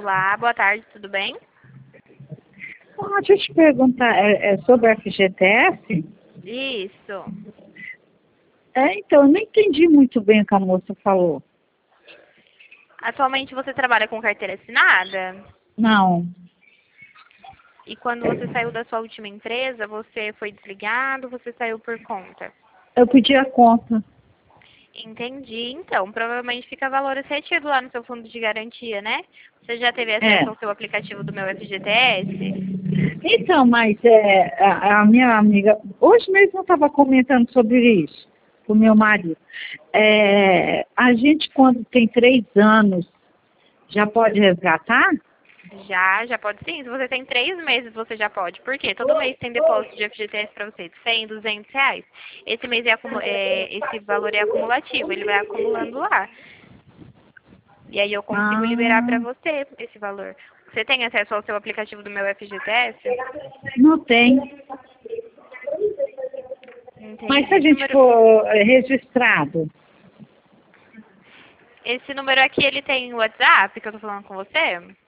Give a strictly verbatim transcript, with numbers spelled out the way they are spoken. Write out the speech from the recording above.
Olá, boa tarde, tudo bem? Ah, deixa eu te perguntar, é, é sobre a F G T S? Isso. É, então, eu não entendi muito bem o que a moça falou. Atualmente você trabalha com carteira assinada? Não, E quando você saiu da sua última empresa, você foi desligado, você saiu por conta? eu pedi a conta. Entendi. Então, provavelmente fica valores retido lá no seu fundo de garantia, né? Você já teve É. acesso ao seu aplicativo do meu F G T S? Então, mas é, a, a minha amiga, hoje mesmo eu estava comentando sobre isso com o meu marido. É, a gente, quando tem três anos, já pode resgatar? Já, já pode sim. Se você tem três meses, você já pode. Por quê? Todo mês tem depósito de F G T S para você de cem, duzentos reais. Esse mês é, acumu- é, esse valor é acumulativo, ele vai acumulando lá. E aí eu consigo liberar para Ah, você esse valor. Você tem acesso ao seu aplicativo do meu F G T S? não tem. Mas Entendi. se a Esse gente número, for é, registrado, esse número aqui, ele tem WhatsApp, que eu tô falando com você?